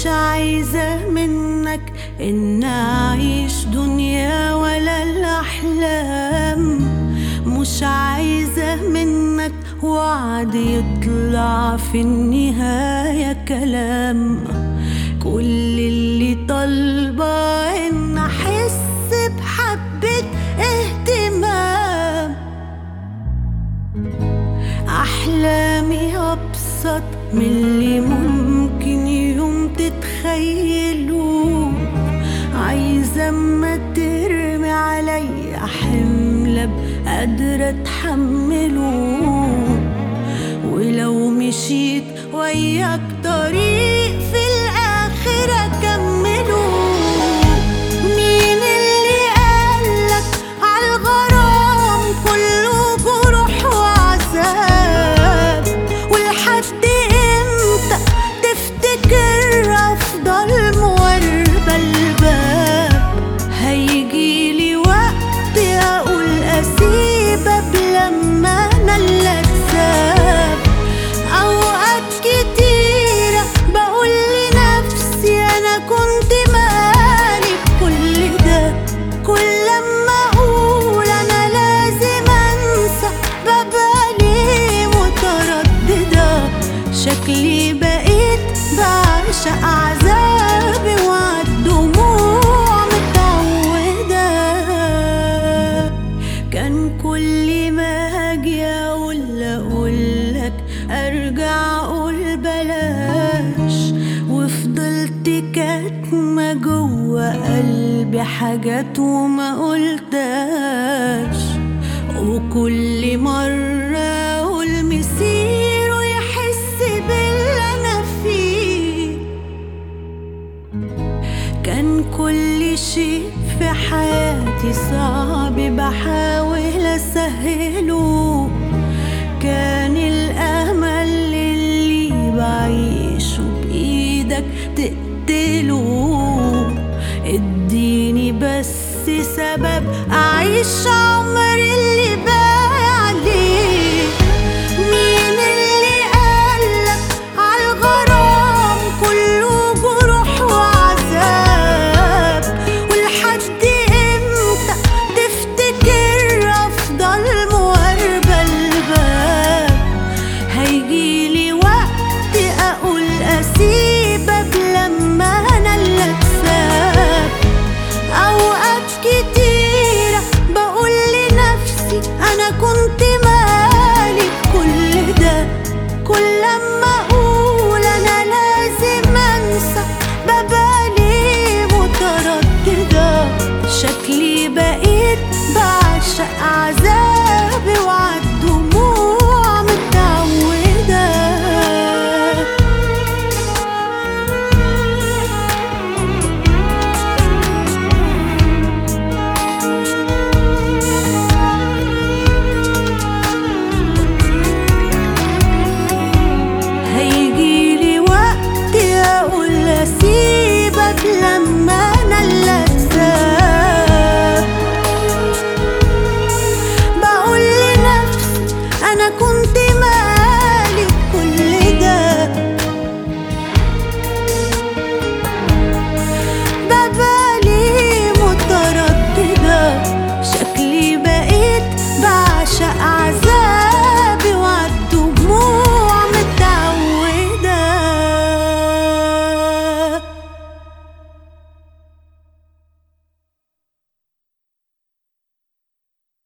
عايزة منك إن أعيش دنيا ولا الأحلام، مش عايزة منك وعد يطلع في النهاية كلام. كل اللي طالبة إن أحس بحبة اهتمام. أحلامي أبسط من اللي ممكن يوم تتخيلوه. عايزة اما ترمي عليا حمل قادرة اتحمله، ولو مشيت وياك طريق في الآخر أكمله. مين اللي قالك عالغرام كله جروح وعذاب؟ ولحد امتى تفتكر أفضل مواربة الباب؟ هيجيلي وقت أقول أسيبك لما أنا اللي أتساب. أوقات كتيرة بقول لنفسي أنا كنت مالي بكل ده. كل لما أقول أنا لازم أنسى ببقى ليه مترددة. شكلي بقيت بعشق عذابي وعالدموع متعودة. كان كل ما هاجي أقولك أرجع أقول بلاش، وفضلت كاتمة جوا قلبي حاجات وما قلتاش. وكل مرة أقول مسيره يحس باللي أنا فيه. كان كل شيء في حياتي صعب بحاول أسهله. كان الأمل اللي بعيشه بإيدك تقتله. اديني بس سبب أعيش عمري اللي باقي عليه. مين اللي قالك عالغرام كله جروح وعذاب؟ ولحد امتى تفتكر أفضل مواربة الباب؟ هيجيلي وقت أقول أسيبك لما أنا اللي أتساب. أوقات كتيرة بقول لنفسي أنا كنت مالي بكل ده. كل لما أقول أنا لازم أنسى ببقى ليه مترددة. شكلي بقيت بعشق عذابي وعالدموع متعودة. هيجيلي وقت أقول أسيبك لما أنا اللي أتساب. بقول لنفسي أنا كنت